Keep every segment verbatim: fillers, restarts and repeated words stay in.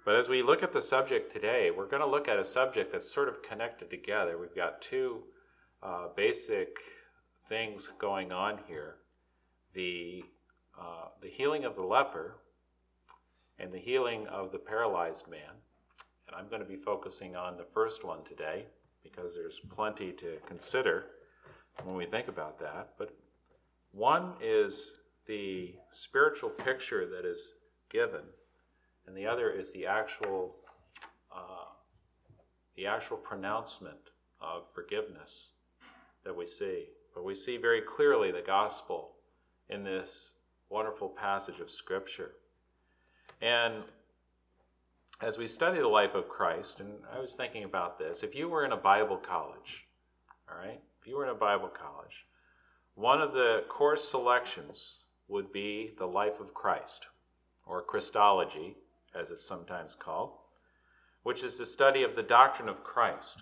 But as we look at the subject today, we're going to look at a subject that's sort of connected together. We've got two uh, basic things going on here. The, uh, the healing of the leper and the healing of the paralyzed man. And I'm going to be focusing on the first one today because there's plenty to consider when we think about that. But one is the spiritual picture that is given, and the other is the actual uh, the actual pronouncement of forgiveness that we see. But we see very clearly the gospel in this wonderful passage of Scripture. And as we study the life of Christ, and I was thinking about this, if you were in a Bible college, all right, if you were in a Bible college, one of the course selections would be the life of Christ, or Christology, as it's sometimes called, which is the study of the doctrine of Christ.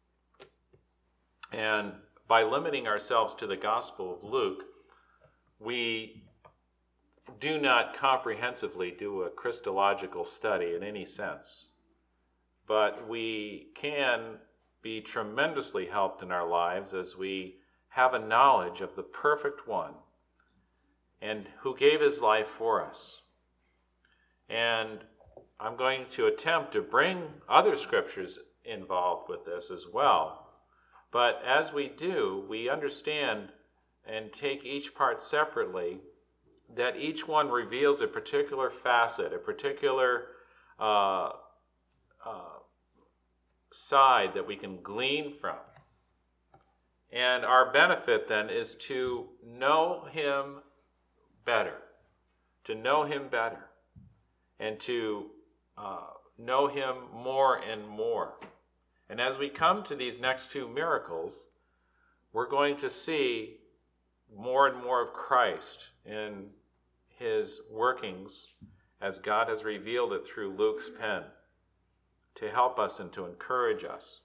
And by limiting ourselves to the Gospel of Luke, we do not comprehensively do a Christological study in any sense, but we can be tremendously helped in our lives as we have a knowledge of the perfect one and who gave his life for us. And I'm going to attempt to bring other scriptures involved with this as well. But as we do, we understand and take each part separately, that each one reveals a particular facet, a particular uh, uh, side that we can glean from. And our benefit then is to know him better, to know him better, and to uh, know him more and more. And as we come to these next two miracles, we're going to see more and more of Christ in his workings as God has revealed it through Luke's pen to help us and to encourage us.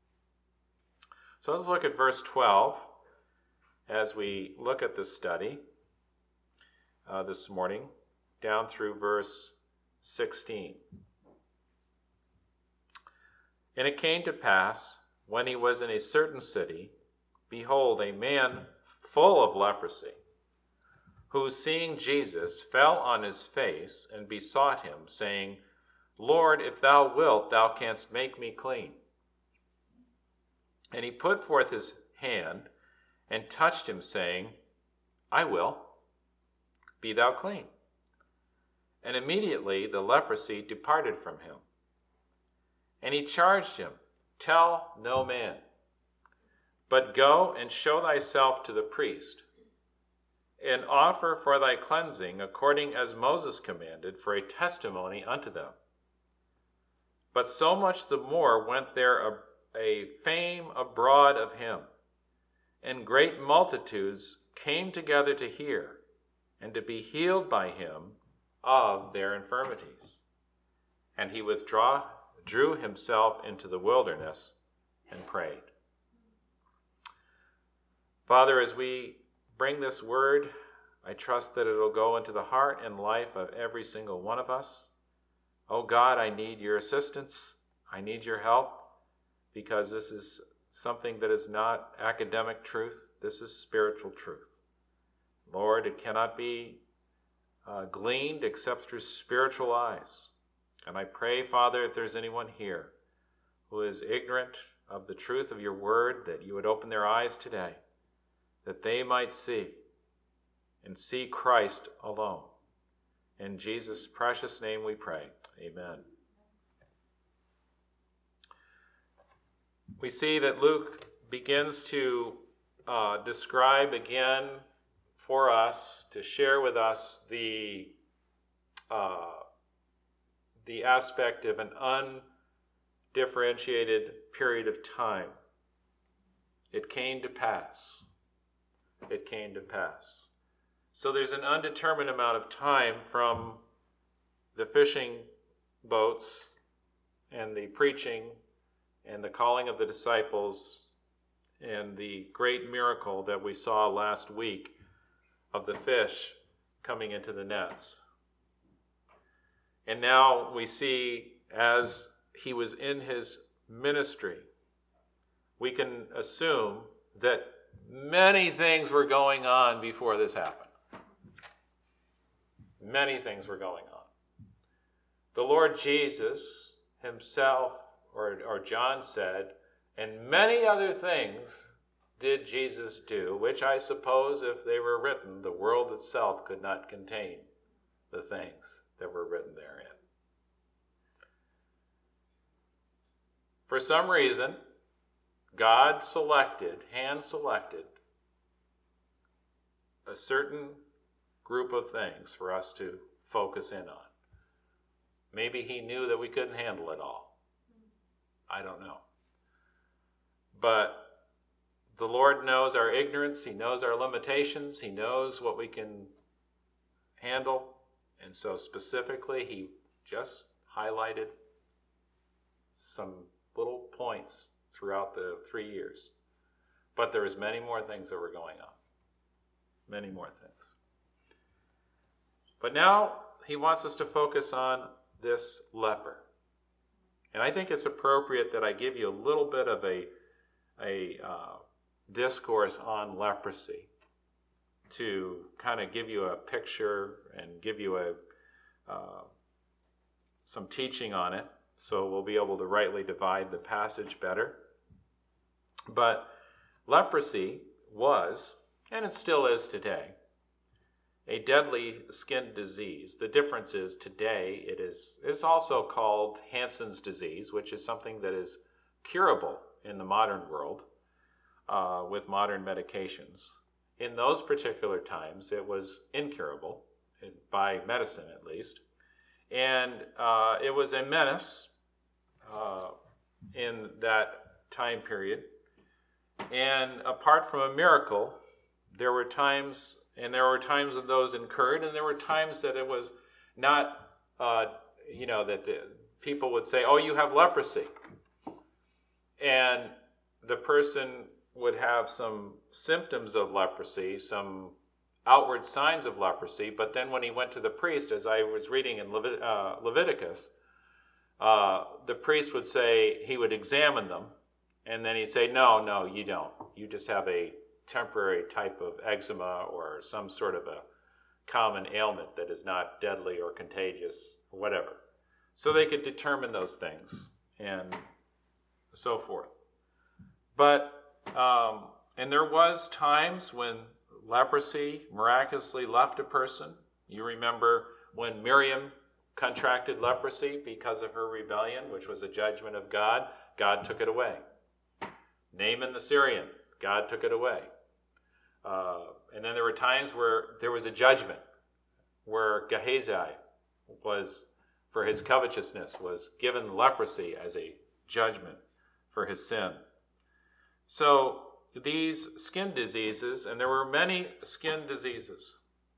So let's look at verse twelve as we look at this study uh, this morning, down through verse sixteen. And it came to pass, when he was in a certain city, behold, a man full of leprosy, who, seeing Jesus, fell on his face and besought him, saying, Lord, if thou wilt, thou canst make me clean. And he put forth his hand and touched him, saying, I will, be thou clean. And immediately the leprosy departed from him. And he charged him, Tell no man, but go and show thyself to the priest, and offer for thy cleansing according as Moses commanded, for a testimony unto them. But so much the more went there a, a fame abroad of him, and great multitudes came together to hear, and to be healed by him of their infirmities. And he withdraw, drew himself into the wilderness and prayed. Father, as we bring this word, I trust that it'll go into the heart and life of every single one of us. Oh God, I need your assistance. I need your help, because this is something that is not academic truth. This is spiritual truth. Lord, it cannot be uh, gleaned except through spiritual eyes. And I pray, Father, if there's anyone here who is ignorant of the truth of your word, that you would open their eyes today, that they might see and see Christ alone. In Jesus' precious name we pray. Amen. We see that Luke begins to uh, describe again for us, to share with us the uh, the aspect of an undifferentiated period of time. It came to pass. It came to pass. So there's an undetermined amount of time from the fishing boats and the preaching and the calling of the disciples and the great miracle that we saw last week of the fish coming into the nets. And now we see as he was in his ministry, we can assume that many things were going on before this happened. Many things were going on. The Lord Jesus himself, or, or John said, and many other things did Jesus do, which I suppose if they were written, the world itself could not contain the things that were written therein. For some reason, God selected, hand-selected, a certain group of things for us to focus in on. Maybe he knew that we couldn't handle it all. I don't know. But the Lord knows our ignorance. He knows our limitations. He knows what we can handle. And so specifically, he just highlighted some little points throughout the three years. But there was many more things that were going on. Many more things. But now he wants us to focus on this leper. And I think it's appropriate that I give you a little bit of a, a uh, discourse on leprosy to kind of give you a picture and give you a uh, some teaching on it, so we'll be able to rightly divide the passage better. But leprosy was, and it still is today, a deadly skin disease. The difference is today it is it's also called Hansen's disease, which is something that is curable in the modern world uh, with modern medications. In those particular times, it was incurable, by medicine at least. And uh, it was a menace uh, in that time period. And apart from a miracle, there were times, and there were times when those incurred, and there were times that it was not, uh, you know, that the people would say, oh, you have leprosy. And the person would have some symptoms of leprosy, some outward signs of leprosy, but then when he went to the priest, as I was reading in Levit- uh, Leviticus, uh, the priest would say, he would examine them, and then he'd say, no, no, you don't. You just have a temporary type of eczema or some sort of a common ailment that is not deadly or contagious, or whatever. So they could determine those things and so forth. But, um, and there was times when leprosy miraculously left a person. You remember when Miriam contracted leprosy because of her rebellion, which was a judgment of God. God took it away. Naaman the Syrian, God took it away. Uh, and then there were times where there was a judgment, where Gehazi was, for his covetousness, was given leprosy as a judgment for his sin. So these skin diseases, and there were many skin diseases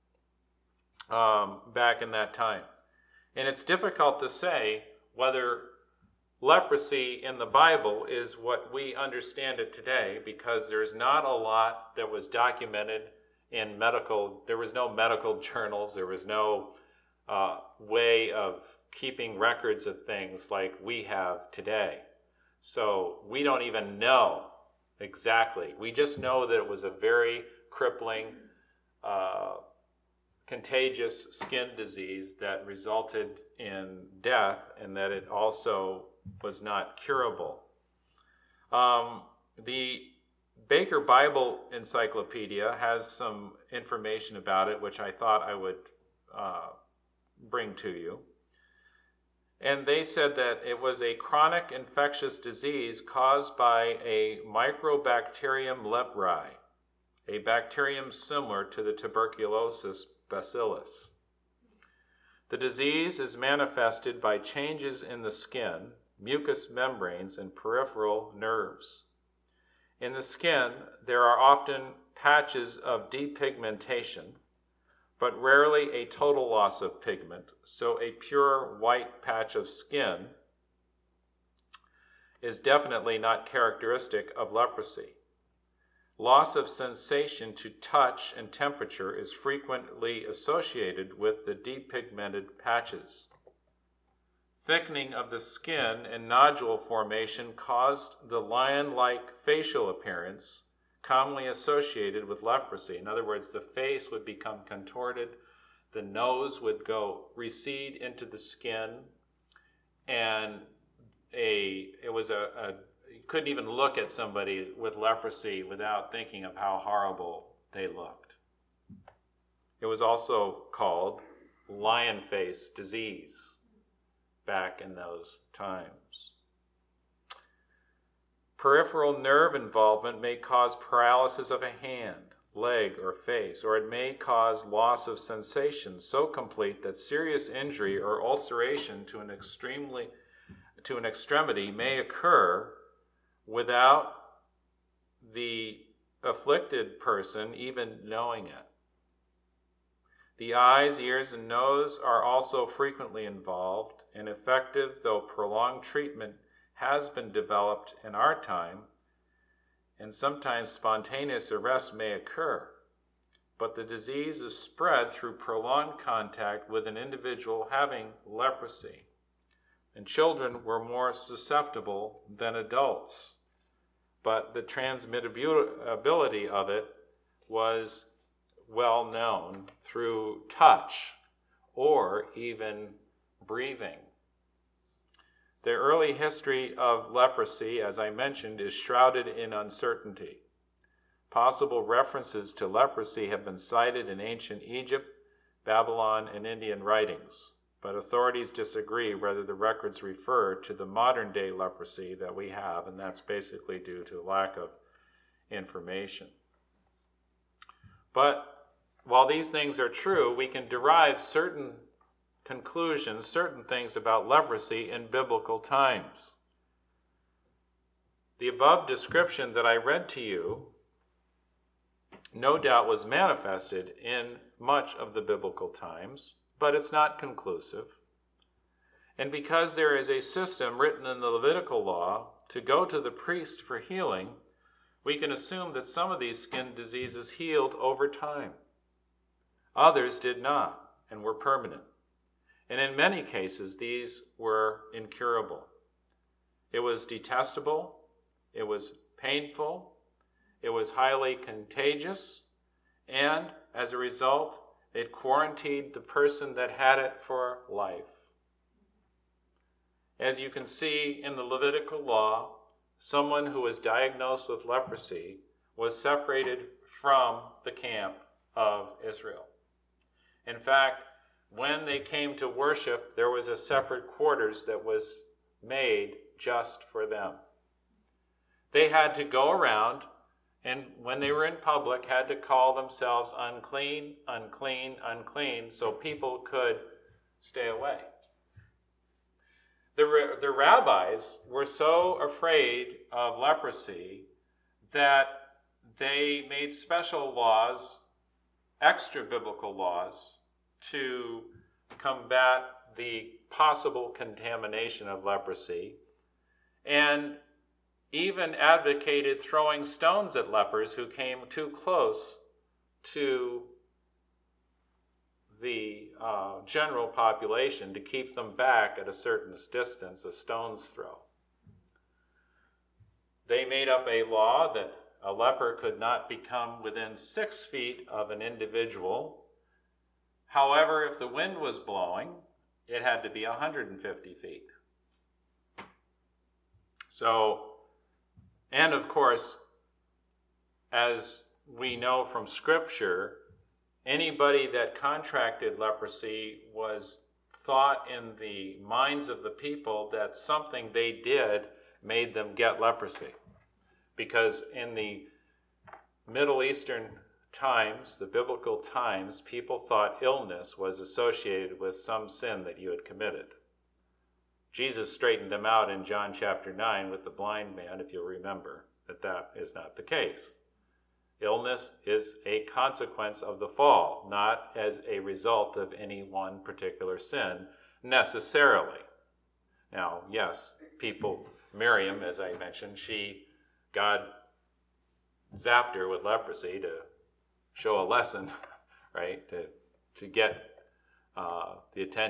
um, back in that time. And it's difficult to say whether leprosy in the Bible is what we understand it today, because there's not a lot that was documented in medical, there was no medical journals, there was no uh, way of keeping records of things like we have today. So we don't even know exactly. We just know that it was a very crippling, uh, contagious skin disease that resulted in death, and that it also was not curable. Um, the Baker Bible Encyclopedia has some information about it, which I thought I would uh, bring to you. And they said that it was a chronic infectious disease caused by a Microbacterium leprae, a bacterium similar to the tuberculosis bacillus. The disease is manifested by changes in the skin, mucous membranes, and peripheral nerves. In the skin, there are often patches of depigmentation, but rarely a total loss of pigment, so a pure white patch of skin is definitely not characteristic of leprosy. Loss of sensation to touch and temperature is frequently associated with the depigmented patches. thickening of the skin and nodule formation caused the lion-like facial appearance commonly associated with leprosy. In other words, the face would become contorted, the nose would go recede into the skin, and a it was a, a you couldn't even look at somebody with leprosy without thinking of how horrible they looked. It was also called lion face disease back in those times. Peripheral nerve involvement may cause paralysis of a hand, leg, or face, or it may cause loss of sensation so complete that serious injury or ulceration to an extremely to an extremity may occur without the afflicted person even knowing it. The eyes, ears, and nose are also frequently involved, and effective though prolonged treatment has been developed in our time, and sometimes spontaneous arrest may occur. But the disease is spread through prolonged contact with an individual having leprosy, and children were more susceptible than adults. But the transmittability of it was well known through touch or even breathing. The early history of leprosy, as I mentioned, is shrouded in uncertainty. Possible references to leprosy have been cited in ancient Egypt, Babylon, and Indian writings, but authorities disagree whether the records refer to the modern-day leprosy that we have, and that's basically due to lack of information. But while these things are true, we can derive certain conclusions, certain things about leprosy in biblical times. The above description that I read to you no doubt was manifested in much of the biblical times, but it's not conclusive. And because there is a system written in the Levitical law to go to the priest for healing, we can assume that some of these skin diseases healed over time. Others did not and were permanent. And in many cases, these were incurable. It was detestable, it was painful, it was highly contagious, and as a result, it quarantined the person that had it for life. As you can see in the Levitical law, someone who was diagnosed with leprosy was separated from the camp of Israel. In fact, when they came to worship, there was a separate quarters that was made just for them. They had to go around, and when they were in public, had to call themselves unclean, unclean, unclean, so people could stay away. The, the rabbis were so afraid of leprosy that they made special laws, extra biblical laws, to combat the possible contamination of leprosy, and even advocated throwing stones at lepers who came too close to the uh, general population to keep them back at a certain distance, a stone's throw. They made up a law that a leper could not become within six feet of an individual. However, if the wind was blowing, it had to be one hundred fifty feet. So, and of course, as we know from Scripture, anybody that contracted leprosy was thought in the minds of the people that something they did made them get leprosy. Because in the Middle Eastern times, the biblical times, people thought illness was associated with some sin that you had committed. Jesus straightened them out in John chapter nine with the blind man, if you'll remember, that that is not the case. Illness is a consequence of the fall, not as a result of any one particular sin, necessarily. Now, yes, people, Miriam, as I mentioned, she, God zapped her with leprosy to show a lesson, right, to, to get uh, the attention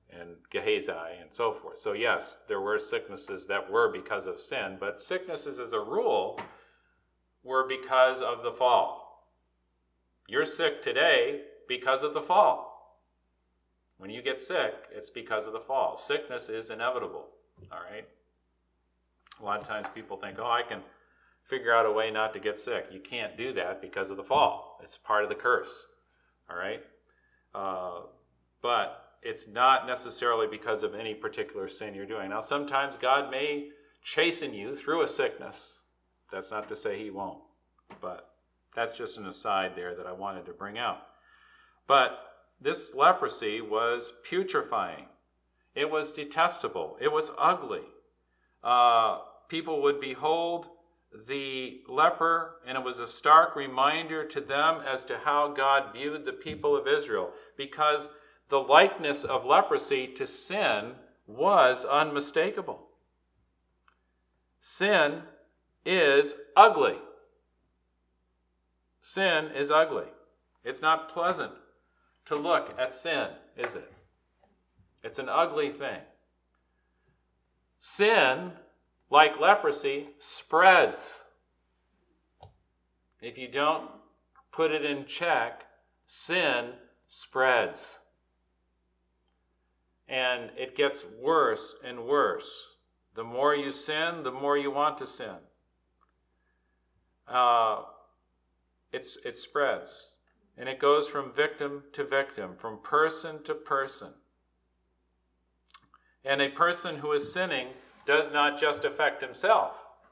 and Gehazi and so forth. So yes, there were sicknesses that were because of sin, but sicknesses as a rule were because of the fall. You're sick today because of the fall. When you get sick, it's because of the fall. Sickness is inevitable, all right? A lot of times people think, oh, I can figure out a way not to get sick. You can't do that because of the fall. It's part of the curse, all right? Uh, but it's not necessarily because of any particular sin you're doing. Now, sometimes God may chasten you through a sickness. That's not to say he won't, but that's just an aside there that I wanted to bring out. But this leprosy was putrefying. It was detestable. It was ugly. Uh, people would behold the leper, and it was a stark reminder to them as to how God viewed the people of Israel, because the likeness of leprosy to sin was unmistakable. Sin is ugly. Sin is ugly. It's not pleasant to look at sin, is it? It's an ugly thing. Sin, like leprosy, spreads. If you don't put it in check, sin spreads. And it gets worse and worse. The more you sin, the more you want to sin. Uh, it's, it spreads. And it goes from victim to victim, from person to person. And a person who is sinning does not just affect himself.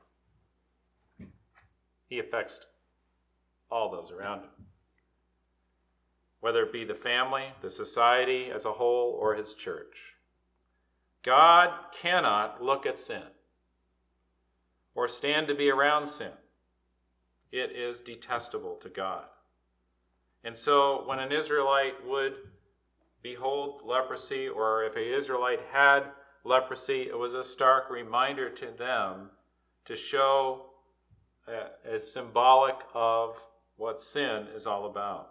He affects all those around him. Whether it be the family, the society as a whole, or his church. God cannot look at sin or stand to be around sin. It is detestable to God. And so when an Israelite would behold leprosy, or if an Israelite had leprosy, it was a stark reminder to them to show uh, as symbolic of what sin is all about.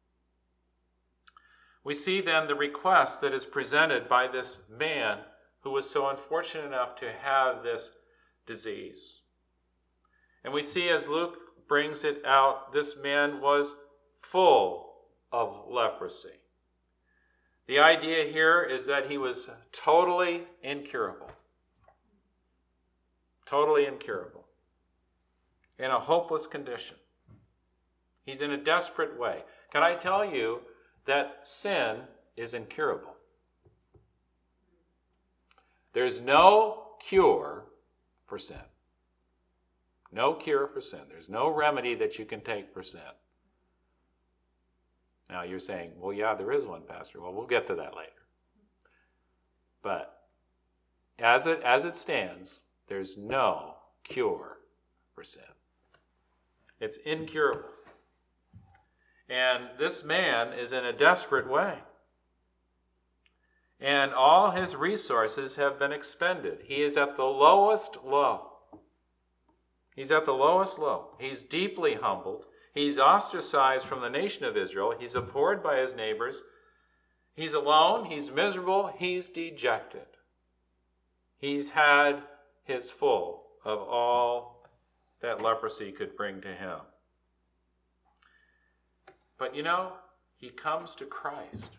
We see then the request that is presented by this man who was so unfortunate enough to have this disease. And we see as Luke brings it out, this man was full of leprosy. The idea here is that he was totally incurable. Totally incurable. In a hopeless condition. He's in a desperate way. Can I tell you that sin is incurable? There's no cure for sin. No cure for sin. There's no remedy that you can take for sin. Now you're saying, well, yeah, there is one, Pastor. Well, we'll get to that later. But as it, as it stands, there's no cure for sin. It's incurable. And this man is in a desperate way. And all his resources have been expended. He is at the lowest low. He's at the lowest low. He's deeply humbled. He's ostracized from the nation of Israel. He's abhorred by his neighbors. He's alone. He's miserable. He's dejected. He's had his full of all that leprosy could bring to him. But you know, he comes to Christ.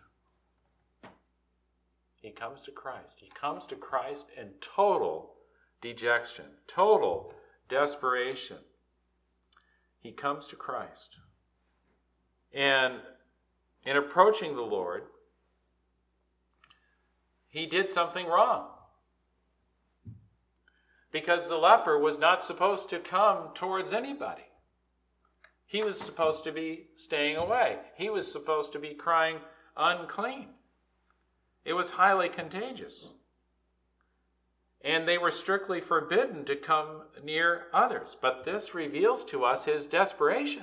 He comes to Christ. He comes to Christ in total dejection, total desperation. He comes to Christ. And in approaching the Lord, he did something wrong. Because the leper was not supposed to come towards anybody. He was supposed to be staying away. He was supposed to be crying, unclean. It was highly contagious. And they were strictly forbidden to come near others. But this reveals to us his desperation.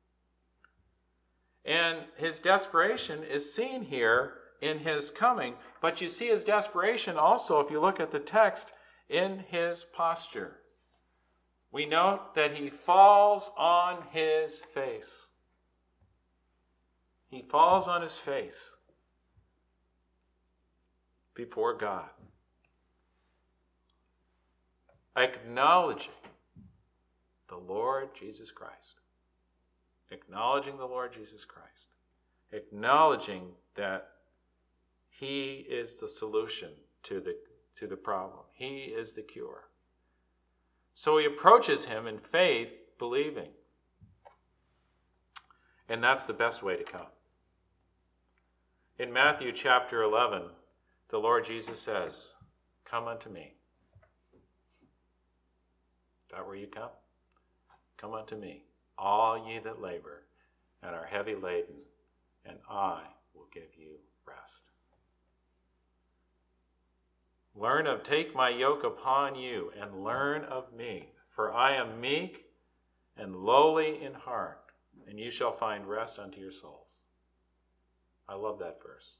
And his desperation is seen here in his coming. But you see his desperation also, if you look at the text, in his posture. We note that he falls on his face. He falls on his face. before God, acknowledging the Lord Jesus Christ, acknowledging the Lord Jesus Christ, acknowledging that he is the solution to the, to the problem. He is the cure. So he approaches him in faith, believing. And that's the best way to come. In Matthew chapter eleven, the Lord Jesus says, "Come unto me." Is that where you come? Come unto me, all ye that labor and are heavy laden, and I will give you rest. Learn of, take my yoke upon you, and learn of me, for I am meek and lowly in heart, and you shall find rest unto your souls. I love that verse.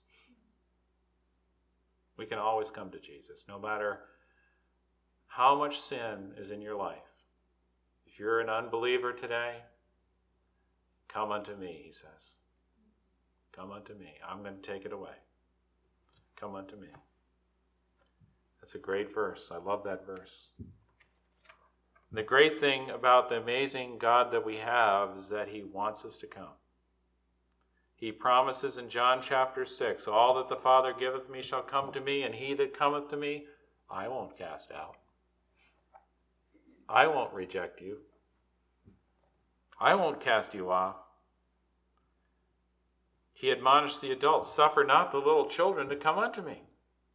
We can always come to Jesus, no matter how much sin is in your life. If you're an unbeliever today, come unto me, he says. Come unto me. I'm going to take it away. Come unto me. That's a great verse. I love that verse. The great thing about the amazing God that we have is that he wants us to come. He promises in John chapter six, all that the Father giveth me shall come to me, and he that cometh to me, I won't cast out. I won't reject you. I won't cast you off. He admonished the adults, suffer not the little children to come unto me.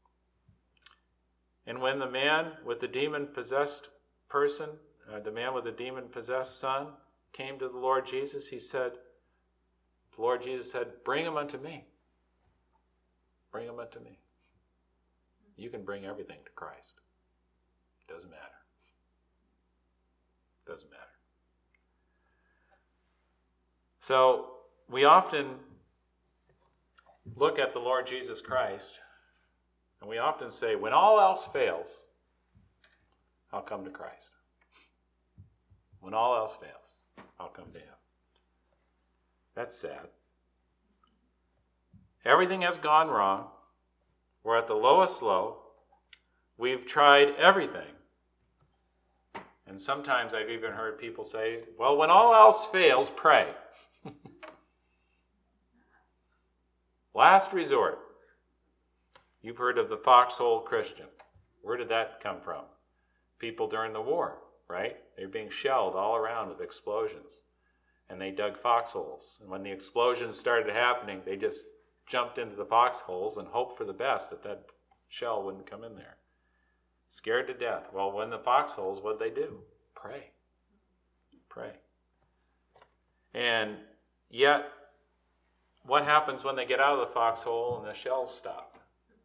And when the man with the demon-possessed person, uh, the man with the demon-possessed son, came to the Lord Jesus, he said, the Lord Jesus said, bring him unto me. Bring him unto me. You can bring everything to Christ. Doesn't matter. Doesn't matter. So we often look at the Lord Jesus Christ, and we often say, when all else fails, I'll come to Christ. When all else fails, I'll come to him. That's sad. Everything has gone wrong. We're at the lowest low. We've tried everything. And sometimes I've even heard people say, well, when all else fails, pray. Last resort. You've heard of the foxhole Christian. Where did that come from? People during the war, right? They're being shelled all around with explosions. And they dug foxholes. And when the explosions started happening, they just jumped into the foxholes and hoped for the best, that that shell wouldn't come in there. Scared to death. Well, when the foxholes, what'd they do? Pray. Pray. And yet, what happens when they get out of the foxhole and the shells stop?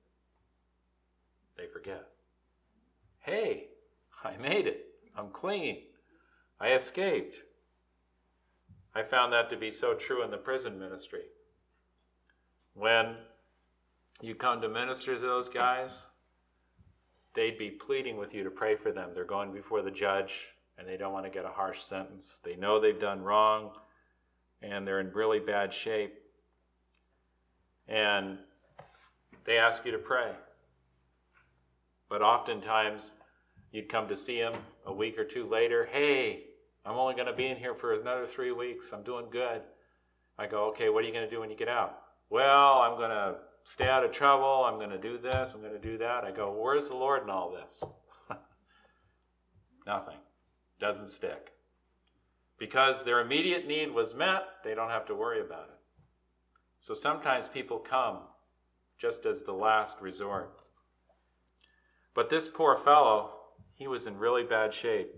They forget. Hey, I made it. I'm clean. I escaped. I found that to be so true in the prison ministry. When you come to minister to those guys, they'd be pleading with you to pray for them. They're going before the judge, and they don't want to get a harsh sentence. They know they've done wrong, and they're in really bad shape. And they ask you to pray. But oftentimes, you'd come to see them a week or two later. Hey, I'm only going to be in here for another three weeks. I'm doing good. I go, okay, what are you going to do when you get out? Well, I'm going to stay out of trouble. I'm going to do this. I'm going to do that. I go, where's the Lord in all this? Nothing. Doesn't stick. Because their immediate need was met, they don't have to worry about it. So sometimes people come just as the last resort. But this poor fellow, he was in really bad shape.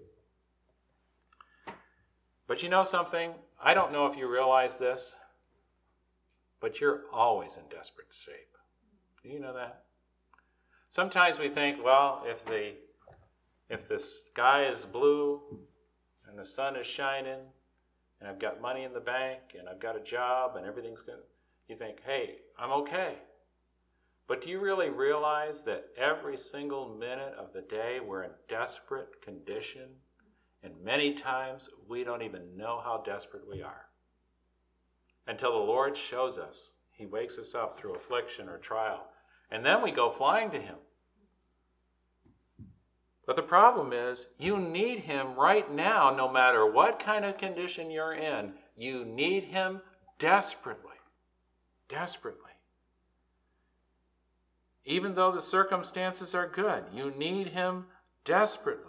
But you know something? I don't know if you realize this, but you're always in desperate shape. Do you know that? Sometimes we think, well, if the if the sky is blue and the sun is shining and I've got money in the bank and I've got a job and everything's good, you think, hey, I'm okay. But do you really realize that every single minute of the day we're in desperate condition? And many times we don't even know how desperate we are. Until the Lord shows us. He wakes us up through affliction or trial. And then we go flying to him. But the problem is, you need him right now, no matter what kind of condition you're in. You need him desperately. Desperately. Even though the circumstances are good, you need him desperately.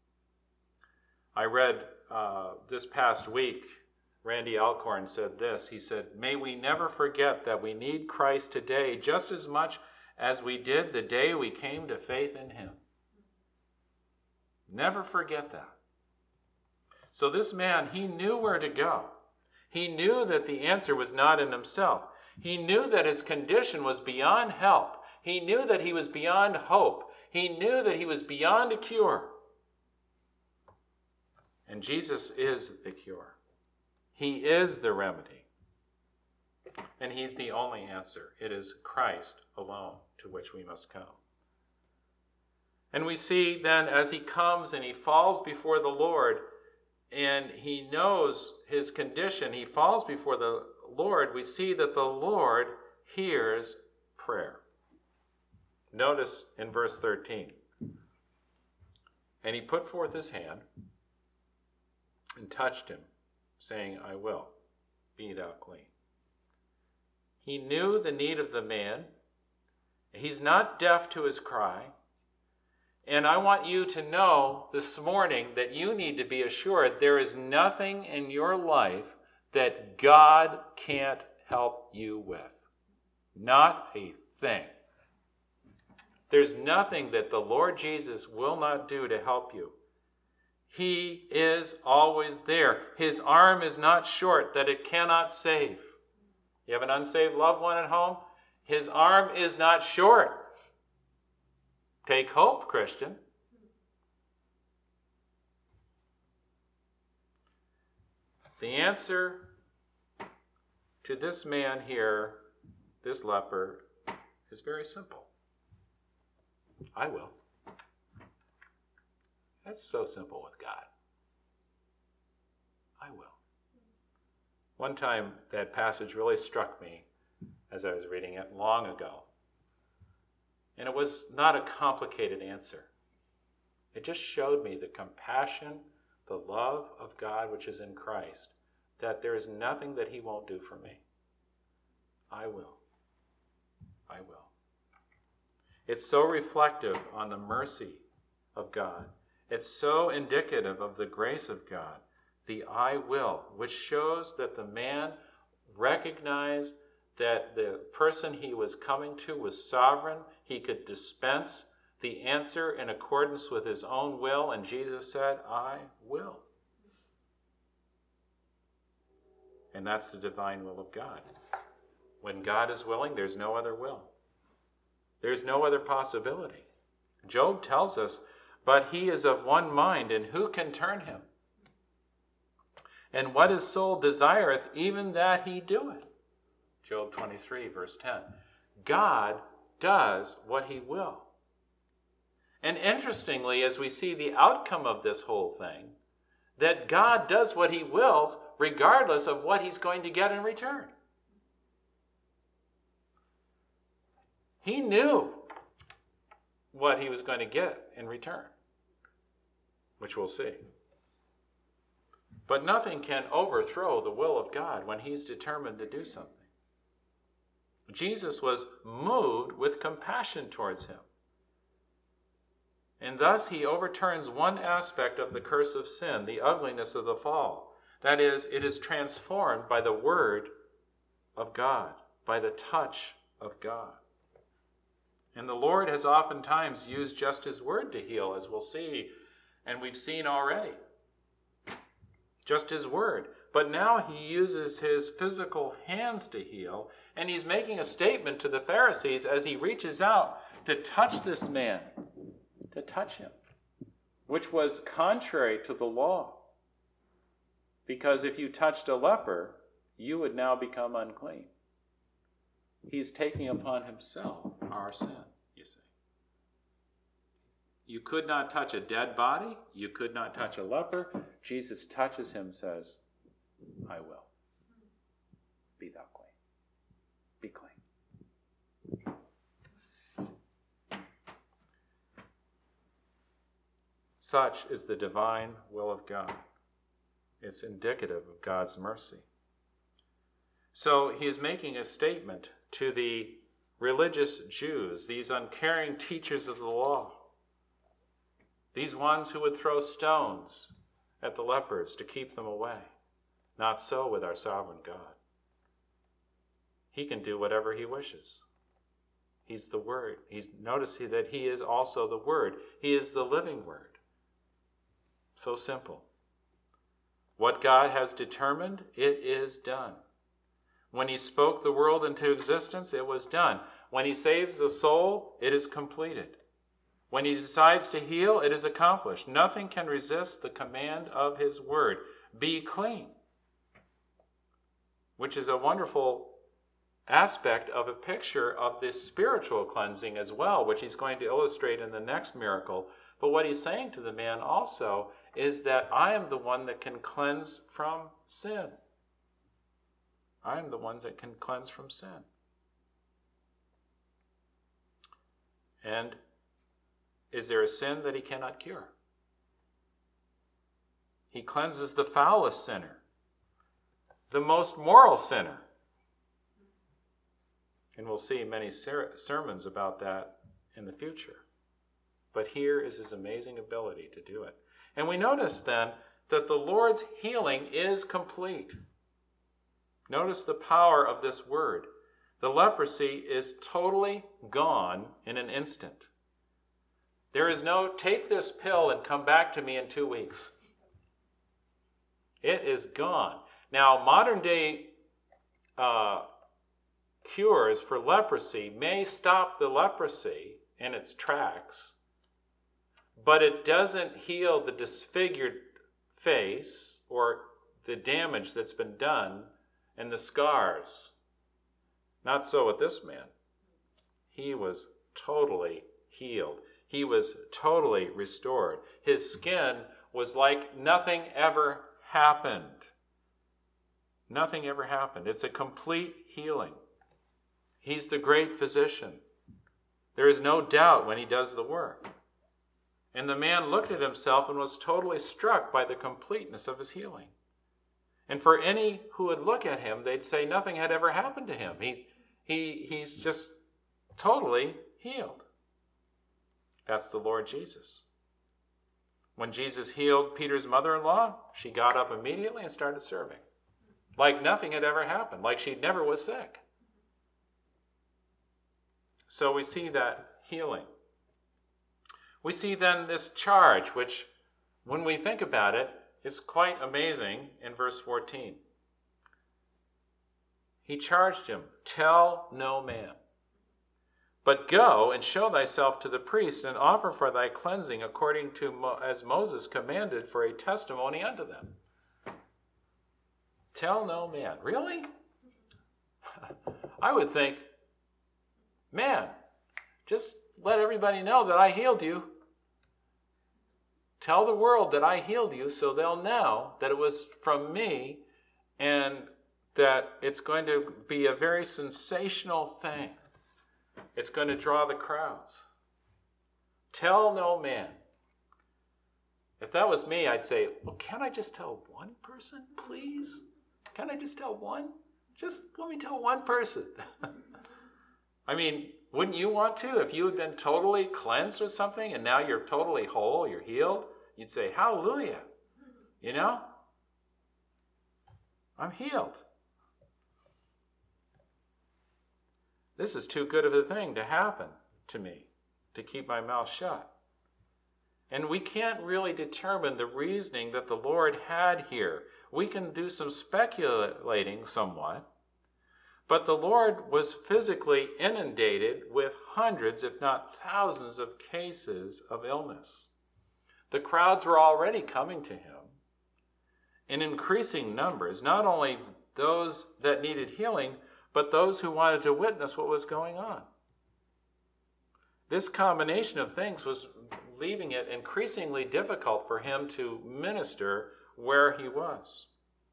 I read uh, this past week, Randy Alcorn said this. He said, "May we never forget that we need Christ today just as much as we did the day we came to faith in him." Never forget that. So this man, he knew where to go. He knew that the answer was not in himself. He knew that his condition was beyond help. He knew that he was beyond hope. He knew that he was beyond a cure. And Jesus is the cure. He is the remedy. And he's the only answer. It is Christ alone to which we must come. And we see then as he comes and he falls before the Lord and he knows his condition, he falls before the Lord, we see that the Lord hears prayer. Notice in verse thirteen, "And he put forth his hand and touched him, saying, I will, be thou clean." He knew the need of the man. He's not deaf to his cry. And I want you to know this morning that you need to be assured there is nothing in your life that God can't help you with. Not a thing. There's nothing that the Lord Jesus will not do to help you. He is always there. His arm is not short that it cannot save. You have an unsaved loved one at home? His arm is not short. Take hope, Christian. The answer to this man here, this leper, is very simple. I will. That's so simple with God. I will. One time that passage really struck me as I was reading it long ago. And it was not a complicated answer. It just showed me the compassion, the love of God which is in Christ, that there is nothing that he won't do for me. I will. I will. It's so reflective on the mercy of God. It's so indicative of the grace of God, the I will, which shows that the man recognized that the person he was coming to was sovereign. He could dispense the answer in accordance with his own will, and Jesus said, I will. And that's the divine will of God. When God is willing, there's no other will. There's no other possibility. Job tells us, but he is of one mind, and who can turn him? And what his soul desireth, even that he doeth. Job twenty-three, verse ten. God does what he will. And interestingly, as we see the outcome of this whole thing, that God does what he wills regardless of what he's going to get in return. He knew what he was going to get in return, which we'll see. But nothing can overthrow the will of God when he's determined to do something. Jesus was moved with compassion towards him. And thus he overturns one aspect of the curse of sin, the ugliness of the fall. That is, it is transformed by the word of God, by the touch of God. And the Lord has oftentimes used just his word to heal, as we'll see, and we've seen already. Just his word. But now he uses his physical hands to heal, and he's making a statement to the Pharisees as he reaches out to touch this man, to touch him, which was contrary to the law. Because if you touched a leper, you would now become unclean. He's taking upon himself our sin, you see. You could not touch a dead body. You could not touch a leper. Jesus touches him, says, I will. Be thou clean. Be clean. Such is the divine will of God. It's indicative of God's mercy. So he is making a statement to the religious Jews, these uncaring teachers of the law, these ones who would throw stones at the lepers to keep them away. Not so with our sovereign God. He can do whatever he wishes. He's the Word. He's, notice that he is also the Word. He is the living Word. So simple. What God has determined, it is done. When he spoke the world into existence, it was done. When he saves the soul, it is completed. When he decides to heal, it is accomplished. Nothing can resist the command of his word. Be clean. Which is a wonderful aspect of a picture of this spiritual cleansing as well, which he's going to illustrate in the next miracle. But what he's saying to the man also is that I am the one that can cleanse from sin. I am the one that can cleanse from sin. And is there a sin that he cannot cure? He cleanses the foulest sinner, the most moral sinner. And we'll see many ser- sermons about that in the future. But here is his amazing ability to do it. And we notice then that the Lord's healing is complete. Notice the power of this word. The leprosy is totally gone in an instant. There is no, take this pill and come back to me in two weeks. It is gone. Now, modern day uh, cures for leprosy may stop the leprosy in its tracks, but it doesn't heal the disfigured face or the damage that's been done and the scars. Not so with this man. He was totally healed. He was totally restored. His skin was like nothing ever happened. Nothing ever happened. It's a complete healing. He's the great physician. There is no doubt when he does the work. And the man looked at himself and was totally struck by the completeness of his healing. And for any who would look at him, they'd say nothing had ever happened to him. He, he, he's just totally healed. That's the Lord Jesus. When Jesus healed Peter's mother-in-law, she got up immediately and started serving. Like nothing had ever happened, like she never was sick. So we see that healing. We see then this charge, which, when we think about it, is quite amazing in verse fourteen. He charged him, tell no man, but go and show thyself to the priest and offer for thy cleansing according to Mo- as Moses commanded for a testimony unto them. Tell no man. Really? I would think, man, just let everybody know that I healed you. Tell the world that I healed you so they'll know that it was from me and that it's going to be a very sensational thing. It's going to draw the crowds. Tell no man. If that was me, I'd say, well, can't I just tell one person, please? Can I just tell one? Just let me tell one person. I mean, wouldn't you want to? If you had been totally cleansed or something and now you're totally whole, you're healed, you'd say, hallelujah. You know? I'm healed. This is too good of a thing to happen to me, to keep my mouth shut. And we can't really determine the reasoning that the Lord had here. We can do some speculating somewhat, but the Lord was physically inundated with hundreds, if not thousands, of cases of illness. The crowds were already coming to him in increasing numbers, not only those that needed healing, but those who wanted to witness what was going on. This combination of things was leaving it increasingly difficult for him to minister where he was.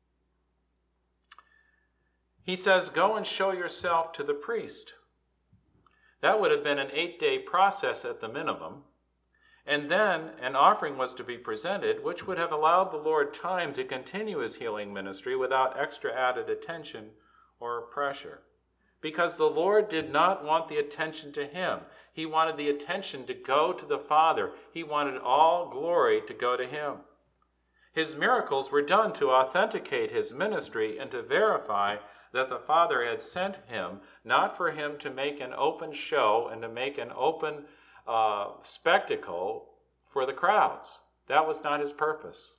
He says, go and show yourself to the priest. That would have been an eight-day process at the minimum. And then an offering was to be presented, which would have allowed the Lord time to continue his healing ministry without extra added attention or pressure. Because the Lord did not want the attention to him. He wanted the attention to go to the Father. He wanted all glory to go to him. His miracles were done to authenticate his ministry and to verify that the Father had sent him, not for him to make an open show and to make an open uh, spectacle for the crowds. That was not his purpose.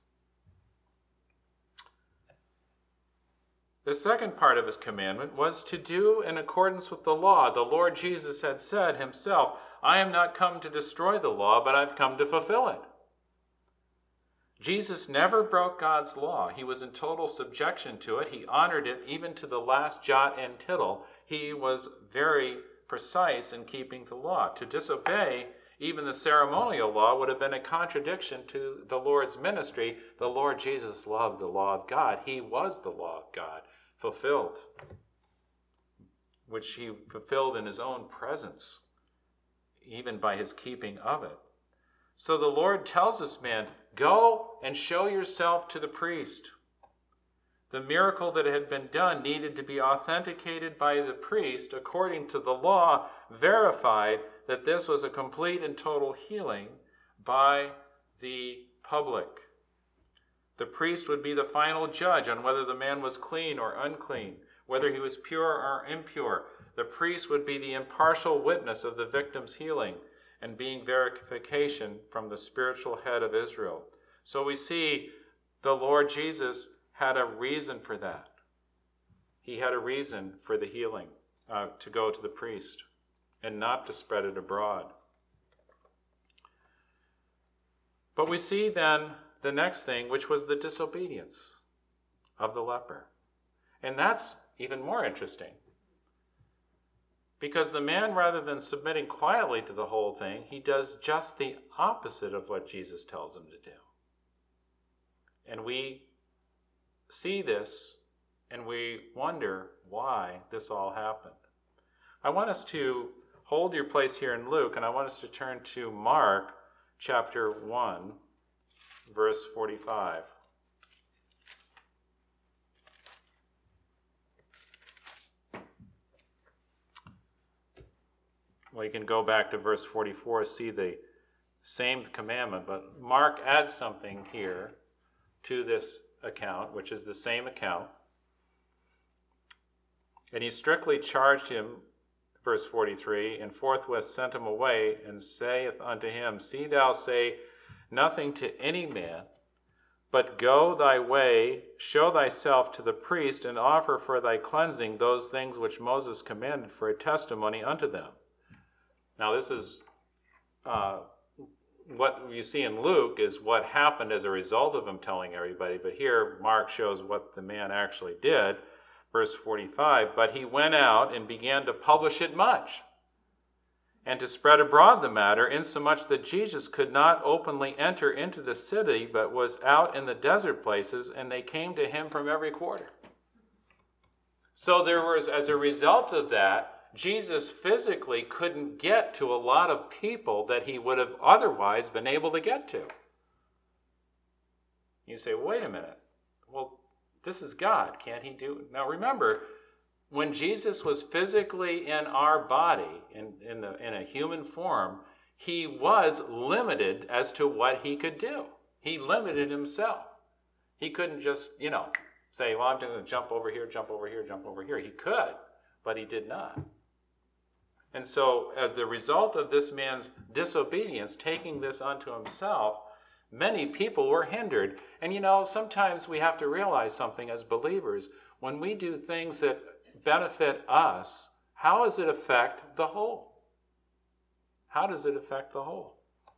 The second part of his commandment was to do in accordance with the law. The Lord Jesus had said himself, I am not come to destroy the law, but I've come to fulfill it. Jesus never broke God's law. He was in total subjection to it. He honored it even to the last jot and tittle. He was very precise in keeping the law. To disobey even the ceremonial law would have been a contradiction to the Lord's ministry. The Lord Jesus loved the law of God. He was the law of God, fulfilled, which he fulfilled in his own presence, even by his keeping of it. So the Lord tells this man, go and show yourself to the priest. The miracle that had been done needed to be authenticated by the priest according to the law, verified that this was a complete and total healing by the public. The priest would be the final judge on whether the man was clean or unclean, whether he was pure or impure. The priest would be the impartial witness of the victim's healing and being verification from the spiritual head of Israel. So we see the Lord Jesus had a reason for that. He had a reason for the healing, uh, to go to the priest and not to spread it abroad. But we see then the next thing, which was the disobedience of the leper. And that's even more interesting. Because the man, rather than submitting quietly to the whole thing, he does just the opposite of what Jesus tells him to do. And we see this and we wonder why this all happened. I want us to hold your place here in Luke, and I want us to turn to Mark chapter one, verse forty-five. Well, you can go back to verse forty-four, see the same commandment, but Mark adds something here to this account, which is the same account. And he strictly charged him, verse forty-three, and forthwith sent him away, and saith unto him, See thou say nothing to any man, but go thy way, show thyself to the priest, and offer for thy cleansing those things which Moses commanded for a testimony unto them. Now this is, uh, what you see in Luke is what happened as a result of him telling everybody, but here Mark shows what the man actually did. Verse forty-five, but he went out and began to publish it much, and to spread abroad the matter, insomuch that Jesus could not openly enter into the city, but was out in the desert places, and they came to him from every quarter. So there was, as a result of that, Jesus physically couldn't get to a lot of people that he would have otherwise been able to get to. You say, wait a minute. Well, this is God. Can't he do it? Now remember, when Jesus was physically in our body, in, in, the, in a human form, he was limited as to what he could do. He limited himself. He couldn't just, you know, say, well, I'm going to jump over here, jump over here, jump over here. He could, but he did not. And so as the result of this man's disobedience, taking this unto himself, many people were hindered. And you know, sometimes we have to realize something as believers. When we do things that benefit us, how does it affect the whole? How does it affect the whole?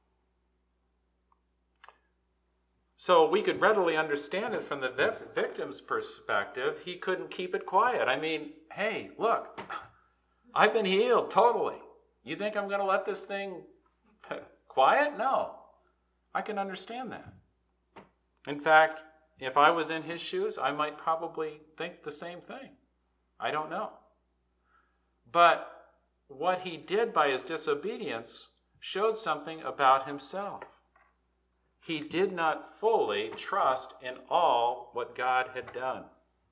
So we could readily understand it from the victim's perspective. He couldn't keep it quiet. I mean, hey, look, I've been healed totally. You think I'm going to let this thing quiet? No. I can understand that. In fact, if I was in his shoes, I might probably think the same thing. I don't know. But what he did by his disobedience showed something about himself. He did not fully trust in all what God had done.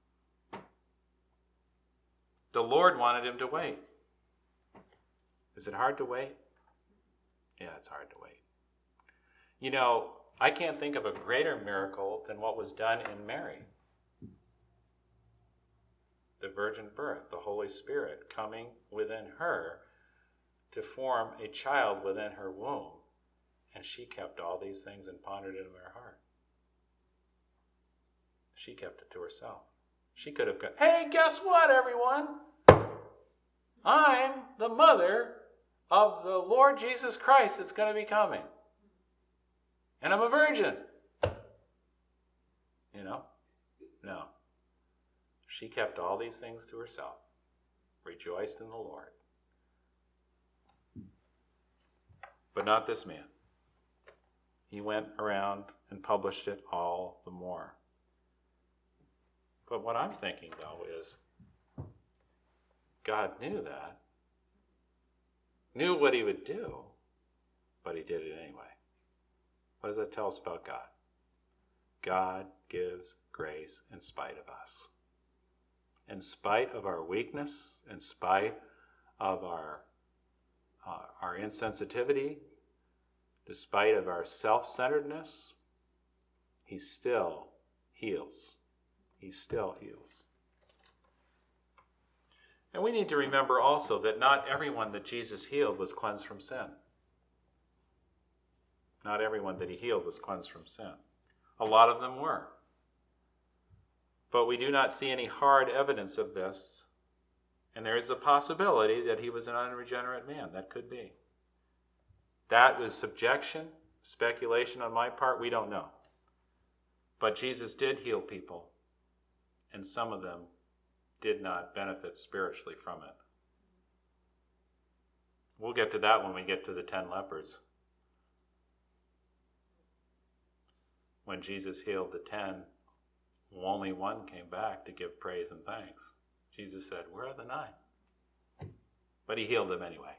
The Lord wanted him to wait. Is it hard to wait? Yeah, it's hard to wait. You know, I can't think of a greater miracle than what was done in Mary. The virgin birth, the Holy Spirit coming within her to form a child within her womb. And she kept all these things and pondered it in her heart. She kept it to herself. She could have gone, hey, guess what, everyone? I'm the mother of the Lord Jesus Christ that's going to be coming. And I'm a virgin. You know? No. She kept all these things to herself, rejoiced in the Lord. But not this man. He went around and published it all the more. But what I'm thinking, though, is God knew that, knew what he would do, but he did it anyway. What does that tell us about God? God gives grace in spite of us. In spite of our weakness, in spite of our, uh, our insensitivity, despite of our self-centeredness, he still heals. He still heals. And we need to remember also that not everyone that Jesus healed was cleansed from sin. Not everyone that he healed was cleansed from sin. A lot of them were. But we do not see any hard evidence of this. And there is a possibility that he was an unregenerate man. That could be. That was subjection, speculation on my part. We don't know. But Jesus did heal people. And some of them did not benefit spiritually from it. We'll get to that when we get to the ten lepers. When Jesus healed the ten, only one came back to give praise and thanks. Jesus said, where are the nine? But he healed them anyway.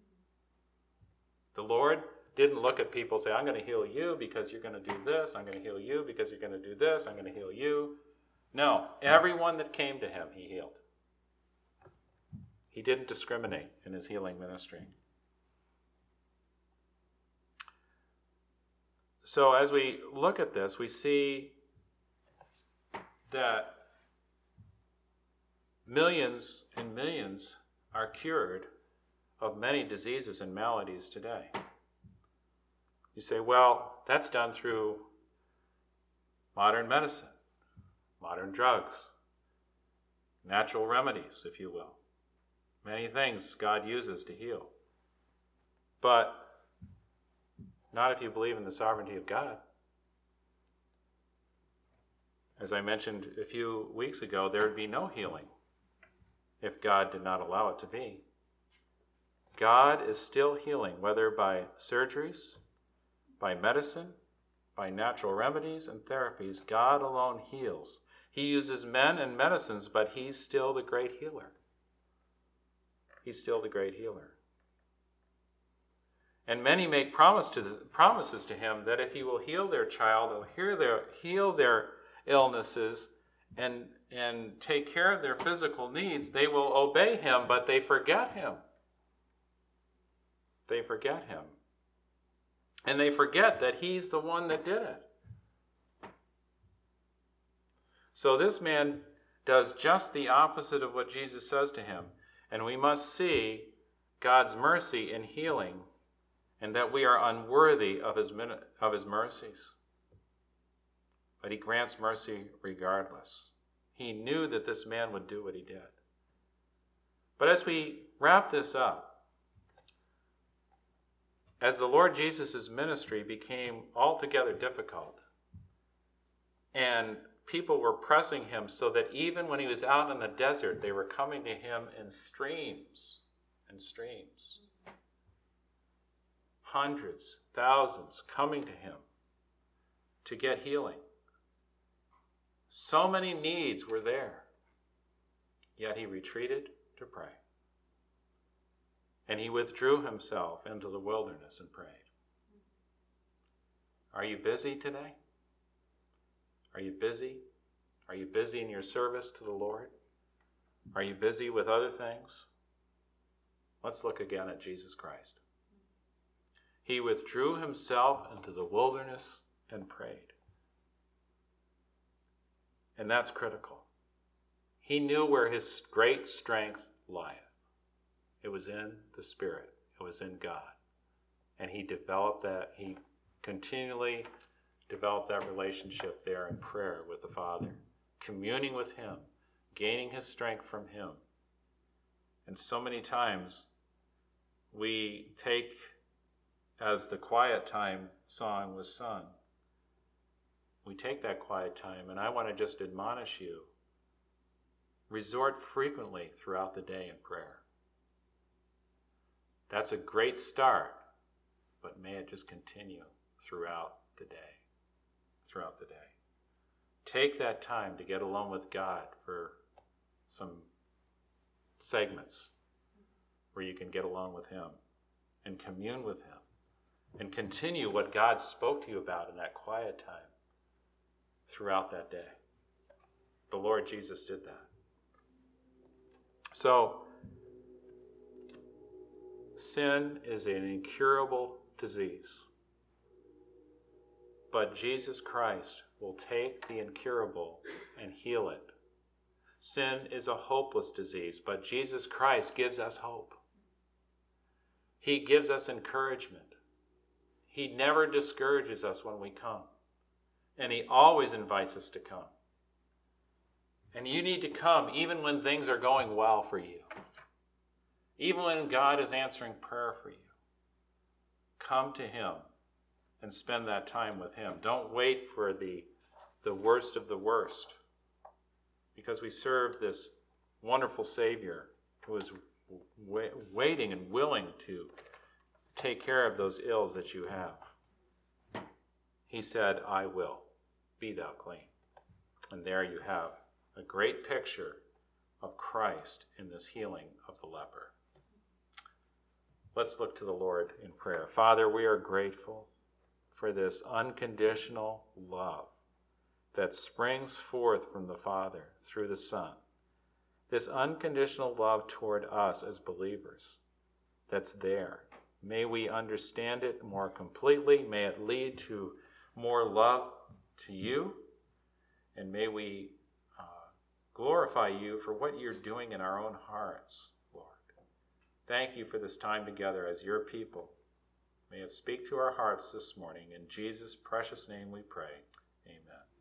The Lord didn't look at people and say, I'm going to heal you because you're going to do this. I'm going to heal you because you're going to do this. I'm going to heal you. No, everyone that came to him, he healed. He didn't discriminate in his healing ministry. So as we look at this, we see that millions and millions are cured of many diseases and maladies today. You say, well, that's done through modern medicine, modern drugs, natural remedies, if you will. Many things God uses to heal. But not if you believe in the sovereignty of God. As I mentioned a few weeks ago, there would be no healing if God did not allow it to be. God is still healing, whether by surgeries, by medicine, by natural remedies and therapies. God alone heals. He uses men and medicines, but he's still the great healer. He's still the great healer. And many make promise to the, promises to him that if he will heal their child, or heal their, heal their illnesses, and, and take care of their physical needs, they will obey him, but they forget him. They forget him. And they forget that he's the one that did it. So this man does just the opposite of what Jesus says to him. And we must see God's mercy in healing, and that we are unworthy of his, of his mercies. But he grants mercy regardless. He knew that this man would do what he did. But as we wrap this up, as the Lord Jesus' ministry became altogether difficult, and people were pressing him so that even when he was out in the desert, they were coming to him in streams and streams. Hundreds, thousands coming to him to get healing. So many needs were there, yet he retreated to pray. And he withdrew himself into the wilderness and prayed. Are you busy today? Are you busy? Are you busy in your service to the Lord? Are you busy with other things? Let's look again at Jesus Christ. He withdrew himself into the wilderness and prayed. And that's critical. He knew where his great strength lieth. It was in the Spirit. It was in God. And he developed that, he continually developed that relationship there in prayer with the Father, communing with him, gaining his strength from him. And so many times we take, as the quiet time song was sung, we take that quiet time, and I want to just admonish you, resort frequently throughout the day in prayer. That's a great start, but may it just continue throughout the day, throughout the day. Take that time to get alone with God for some segments where you can get alone with him and commune with him and continue what God spoke to you about in that quiet time throughout that day. The Lord Jesus did that. So, sin is an incurable disease, but Jesus Christ will take the incurable and heal it. Sin is a hopeless disease, but Jesus Christ gives us hope. He gives us encouragement. He never discourages us when we come, and he always invites us to come. And you need to come even when things are going well for you. Even when God is answering prayer for you. Come to him and spend that time with him. Don't wait for the, the worst of the worst. Because we serve this wonderful Savior who is wa- waiting and willing to take care of those ills that you have. He said, I will. Be thou clean. And there you have a great picture of Christ in this healing of the leper. Let's look to the Lord in prayer. Father, we are grateful for this unconditional love that springs forth from the Father through the Son. This unconditional love toward us as believers that's there. May we understand it more completely. May it lead to more love to you. And may we uh, glorify you for what you're doing in our own hearts, Lord. Thank you for this time together as your people. May it speak to our hearts this morning. In Jesus' precious name we pray. Amen.